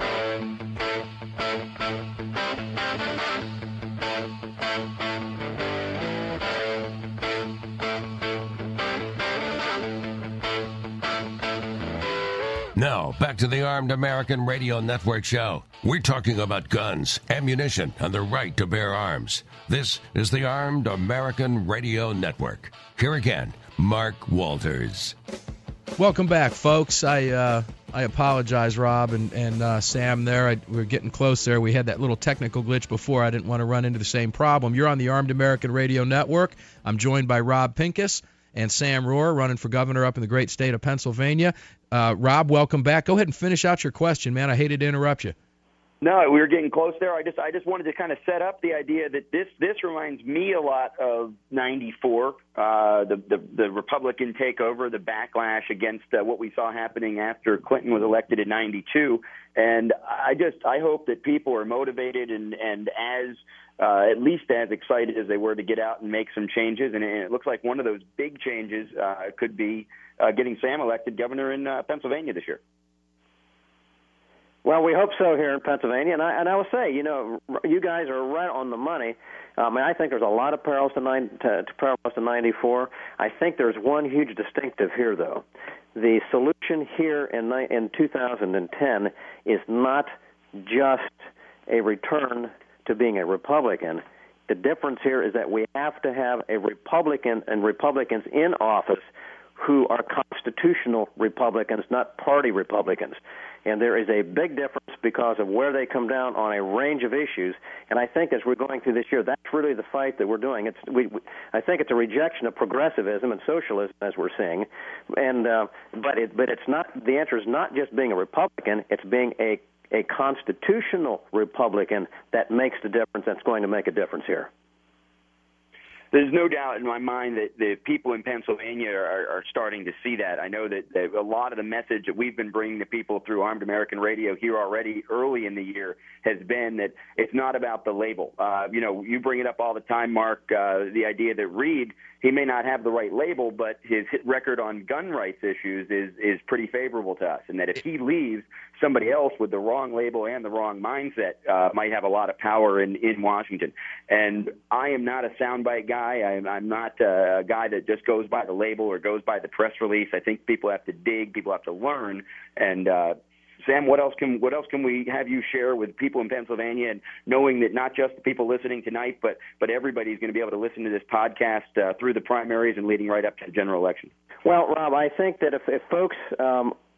A: Now, back to the Armed American Radio Network show. We're talking about guns, ammunition, and the right to bear arms. This is the Armed American Radio Network. Here again, Mark Walters.
B: Welcome back, folks. I uh, I apologize, Rob and, and uh, Sam there. I, we were getting close there. We had that little technical glitch before. I didn't want to run into the same problem. You're on the Armed American Radio Network. I'm joined by Rob Pincus and Sam Rohrer, running for governor up in the great state of Pennsylvania. Uh, Rob, welcome back. Go ahead and finish out your question, man. I hated to interrupt you.
C: No, we were getting close there. I just I just wanted to kind of set up the idea that this this reminds me a lot of ninety-four, uh, the, the the Republican takeover, the backlash against uh, what we saw happening after Clinton was elected in ninety-two. And I just I hope that people are motivated and and as uh, at least as excited as they were to get out and make some changes. And it looks like one of those big changes uh, could be uh, getting Sam elected governor in uh, Pennsylvania this year.
J: Well, we hope so here in Pennsylvania, and I and I will say, you know, you guys are right on the money. I mean, I think there's a lot of parallels to, nine, to, to parallels to ninety-four. I think there's one huge distinctive here, though. The solution here in in two thousand ten is not just a return to being a Republican. The difference here is that we have to have a Republican and Republicans in office who are constitutional Republicans, not party Republicans. And there is a big difference because of where they come down on a range of issues. And I think as we're going through this year, that's really the fight that we're doing. It's we, we I think it's a rejection of progressivism and socialism, as we're seeing. And uh, but it but it's not. The answer is not just being a Republican. It's being a a constitutional Republican that makes the difference. That's going to make a difference here.
C: There's no doubt in my mind that the people in Pennsylvania are, are starting to see that. I know that, that a lot of the message that we've been bringing to people through Armed American Radio here already early in the year has been that it's not about the label. Uh, you know, you bring it up all the time, Mark, uh, the idea that Reed, he may not have the right label, but his hit record on gun rights issues is, is pretty favorable to us, and that if he leaves, somebody else with the wrong label and the wrong mindset uh, might have a lot of power in, in Washington. And I am not a soundbite guy. I'm, I'm not a guy that just goes by the label or goes by the press release. I think people have to dig, people have to learn. And uh, Sam, what else can what else can we have you share with people in Pennsylvania, and knowing that not just the people listening tonight, but but everybody's going to be able to listen to this podcast uh, through the primaries and leading right up to the general election?
J: Well, Rob, I think that if, if folks um,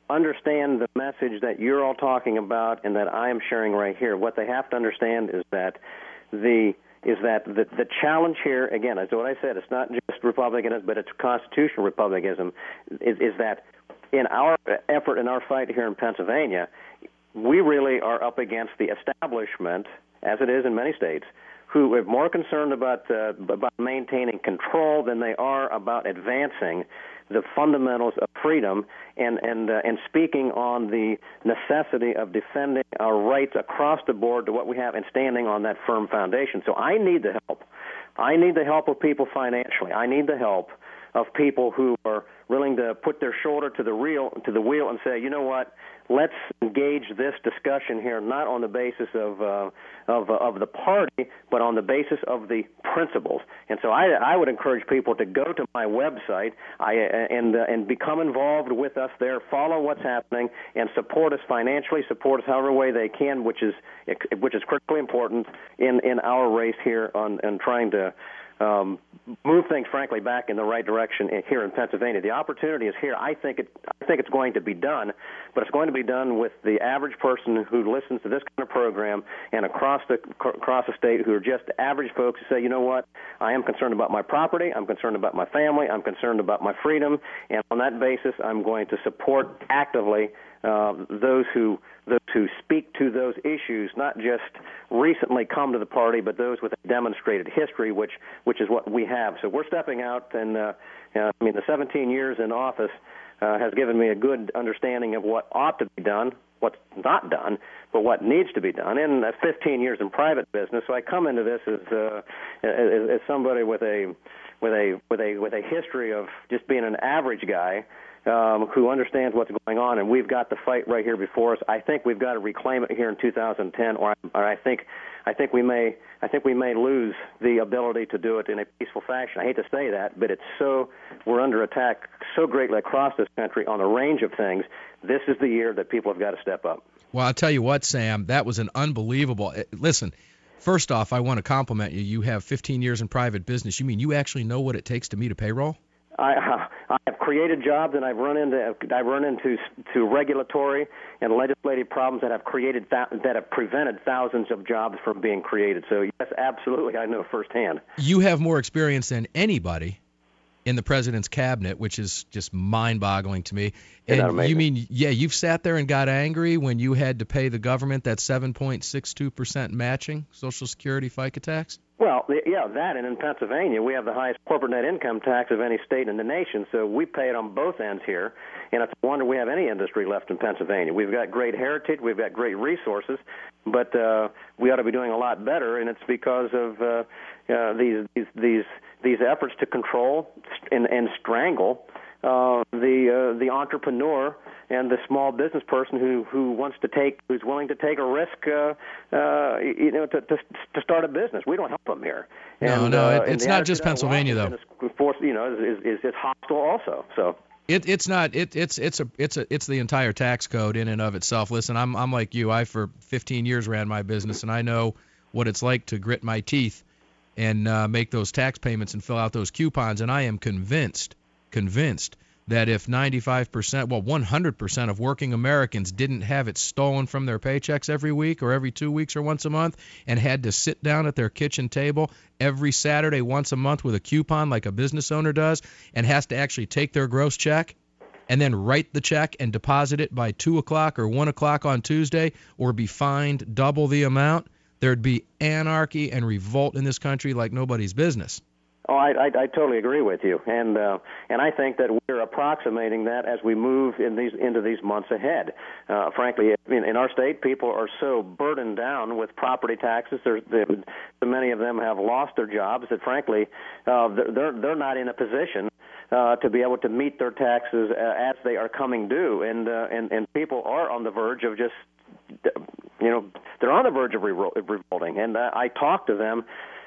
J: understand the message that you're all talking about and that I am sharing right here, what they have to understand is that the is that the, the challenge here, again, as what I said, it's not just republicanism, but it's constitutional republicanism, is, is that in our effort, in our fight here in Pennsylvania, we really are up against the establishment, as it is in many states, who are more concerned about uh, about maintaining control than they are about advancing the fundamentals of freedom and and uh, and speaking on the necessity of defending our rights across the board to what we have and standing on that firm foundation. So I need the help. I need the help of people financially. I need the help of people who are willing to put their shoulder to the wheel to the wheel and say, you know what, let's engage this discussion here not on the basis of uh, of, uh, of the party, but on the basis of the principles. And so I, I would encourage people to go to my website I, and uh, and become involved with us there, follow what's happening, and support us financially, support us however way they can, which is which is critically important in, in our race here on and trying to Um, move things, frankly, back in the right direction here in Pennsylvania. The opportunity is here. I think it. I think it's going to be done, but it's going to be done with the average person who listens to this kind of program and across the across the state who are just average folks who say, you know what, I am concerned about my property, I'm concerned about my family, I'm concerned about my freedom, and on that basis, I'm going to support actively uh, those who those who speak to those issues, not just recently come to the party, but those with a demonstrated history, which which is what we have. So we're stepping out, and uh, uh, I mean, the seventeen years in office uh, has given me a good understanding of what ought to be done, what's not done, but what needs to be done. And uh, fifteen years in private business, so I come into this as uh, as, as somebody with a with a with a with a history of just being an average guy. Um, who understands what's going on, and we've got the fight right here before us. I think we've got to reclaim it here in two thousand ten, or, or I think, I think we may, I think we may lose the ability to do it in a peaceful fashion. I hate to say that, but it's so we're under attack so greatly across this country on a range of things. This is the year that people have got to step up.
B: Well, I'll tell you what, Sam, that was an unbelievable. Listen, first off, I want to compliment you. You have fifteen years in private business. You mean you actually know what it takes to meet a payroll?
J: I, uh, I have created jobs, and I've run into I've run into to regulatory and legislative problems that have created th- that have prevented thousands of jobs from being created. So yes, absolutely, I know firsthand.
B: You have more experience than anybody in the president's cabinet, which is just mind-boggling to me.
J: Isn't that
B: And
J: amazing?
B: you mean, yeah, you've sat there and got angry when you had to pay the government that seven point six two percent matching Social Security FICA tax?
J: Well, yeah, that, and in Pennsylvania, we have the highest corporate net income tax of any state in the nation, so we pay it on both ends here, and it's a wonder we have any industry left in Pennsylvania. We've got great heritage, we've got great resources, but uh, we ought to be doing a lot better, and it's because of uh, uh, these, these these these efforts to control and, and strangle uh, the uh, the entrepreneur and the small business person who, who wants to take, who's willing to take a risk, uh, uh, you know, to, to to start a business. We don't help them here.
B: No,
J: and,
B: no,
J: uh,
B: it, it's
J: and
B: not
J: the
B: just
J: attitude out of
B: Pennsylvania, though.
J: Washington is, force, you know, is, is is hostile also. So.
B: It, it's not. It, it's it's a it's a it's the entire tax code in and of itself. Listen, I'm I'm like you. I for fifteen years ran my business, and I know what it's like to grit my teeth and uh, make those tax payments and fill out those coupons. And I am convinced, convinced that if ninety-five percent, well, one hundred percent of working Americans didn't have it stolen from their paychecks every week or every two weeks or once a month and had to sit down at their kitchen table every Saturday once a month with a coupon like a business owner does and has to actually take their gross check and then write the check and deposit it by two o'clock or one o'clock on Tuesday or be fined double the amount, there'd be anarchy and revolt in this country like nobody's business.
J: Oh, I, I, I totally agree with you, and uh, and I think that we're approximating that as we move in these into these months ahead. Uh, frankly, in, in our state, people are so burdened down with property taxes. There's, so many of them have lost their jobs that, frankly, uh, they're they're not in a position uh, to be able to meet their taxes uh, as they are coming due, and uh, and and people are on the verge of just, you know, they're on the verge of revolting, and uh, I talk to them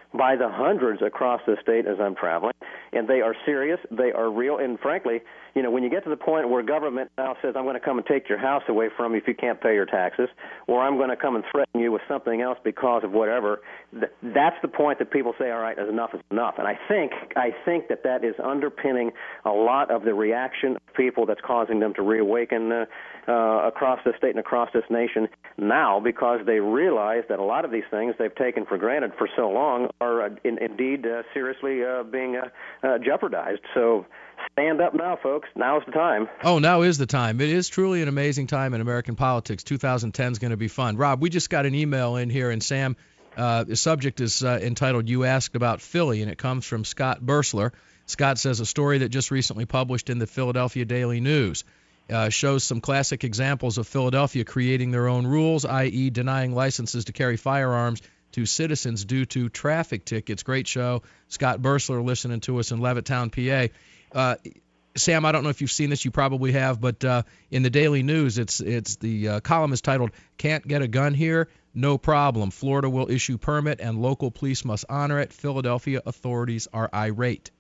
J: by the hundreds across the state as I'm traveling, and they are serious, they are real, and frankly, you know, when you get to the point where government now says, I'm going to come and take your house away from you if you can't pay your taxes, or I'm going to come and threaten you with something else because of whatever, th- that's the point that people say, all right, enough is enough. And I think I think that that is underpinning a lot of the reaction of people that's causing them to reawaken uh, uh, across the state and across this nation now, because they realize that a lot of these things they've taken for granted for so long are uh, in, indeed uh, seriously uh, being uh, uh, jeopardized. So stand up now, folks. Now's the time.
B: Oh, now is the time. It is truly an amazing time in American politics. two thousand ten is going to be fun. Rob, we just got an email in here, and Sam, uh, the subject is uh, entitled You Asked About Philly, and it comes from Scott Bursler. Scott says a story that just recently published in the Philadelphia Daily News uh, shows some classic examples of Philadelphia creating their own rules, that is denying licenses to carry firearms to citizens due to traffic tickets. Great show. Scott Bursler listening to us in Levittown, P A. Uh, Sam, I don't know if you've seen this. You probably have, but uh, in the Daily News, it's it's the uh, column is titled "Can't Get a Gun Here? No Problem. Florida will issue permit and local police must honor it. Philadelphia authorities are irate."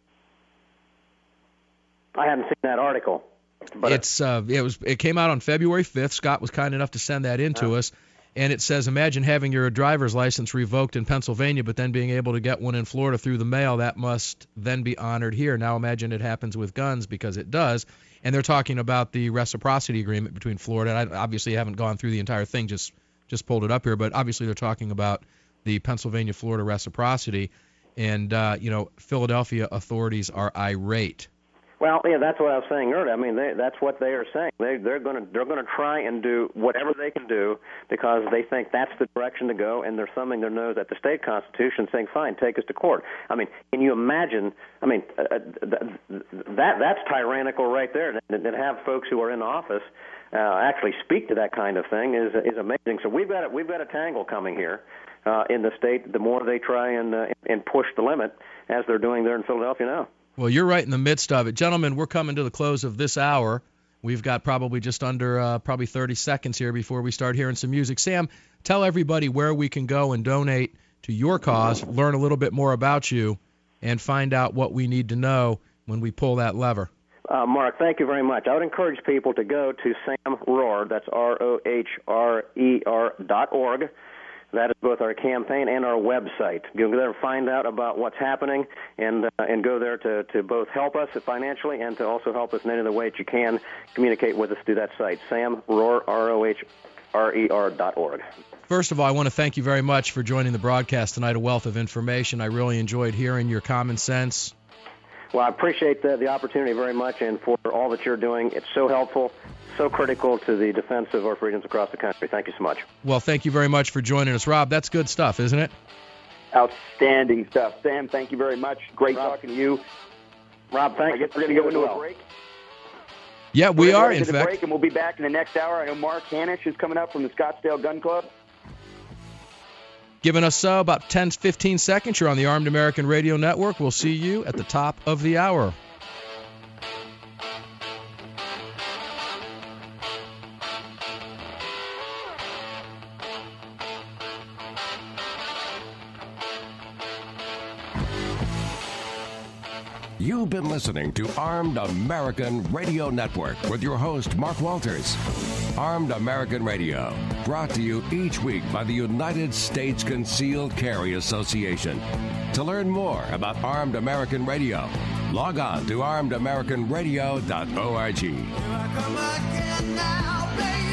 J: I haven't seen that article. But
B: it's uh, it was it came out on February fifth. Scott was kind enough to send that in to
J: uh,
B: us. And it says, imagine having your driver's license revoked in Pennsylvania, but then being able to get one in Florida through the mail. That must then be honored here. Now imagine it happens with guns, because it does. And they're talking about the reciprocity agreement between Florida. I obviously haven't gone through the entire thing, just just pulled it up here. But obviously they're talking about the Pennsylvania-Florida reciprocity. And, uh, you know, Philadelphia authorities are irate.
J: Well, yeah, that's what I was saying earlier. I mean, they, that's what they are saying. They, they're going to they're going to try and do whatever they can do because they think that's the direction to go, and they're thumbing their nose at the state constitution, saying, "Fine, take us to court." I mean, can you imagine? I mean, uh, that that's tyrannical right there. And to have folks who are in office uh, actually speak to that kind of thing is is amazing. So we've got a, we've got a tangle coming here uh, in the state. The more they try and uh, and push the limit, as they're doing there in Philadelphia now.
B: Well, you're right in the midst of it. Gentlemen, we're coming to the close of this hour. We've got probably just under uh, probably thirty seconds here before we start hearing some music. Sam, tell everybody where we can go and donate to your cause, learn a little bit more about you, and find out what we need to know when we pull that lever.
J: Uh, Mark, thank you very much. I would encourage people to go to Sam Rohrer, that's R O H R E R dot org. That is both our campaign and our website. Go there to find out about what's happening, and uh, and go there to, to both help us financially and to also help us in any other way that you can. Communicate with us through that site, Sam Rohrer, R O H R E R dot org.
B: First of all, I want to thank you very much for joining the broadcast tonight, a wealth of information. I really enjoyed hearing your common sense.
J: Well, I appreciate the, the opportunity very much, and for all that you're doing. It's so helpful, so critical to the defense of our freedoms across the country. Thank you so much.
B: Well, thank you very much for joining us. Rob, that's good stuff, isn't it?
C: Outstanding stuff. Sam, thank you very much. Great
J: Rob,
C: talking to you.
J: Rob, thanks.
C: I guess we're going to go into
J: well.
C: a break.
B: Yeah, we
C: we're
B: are,
C: go
B: in
C: the
B: fact.
C: Break, and we'll be back in the next hour. I know Mark Hanish is coming up from the Scottsdale Gun Club.
B: Giving us uh, about ten, fifteen seconds. You're on the Armed American Radio Network. We'll see you at the top of the hour.
A: You've been listening to Armed American Radio Network with your host, Mark Walters. Armed American Radio, brought to you each week by the United States Concealed Carry Association. To learn more about Armed American Radio, log on to armed american radio dot org.
O: Here I come again now, baby.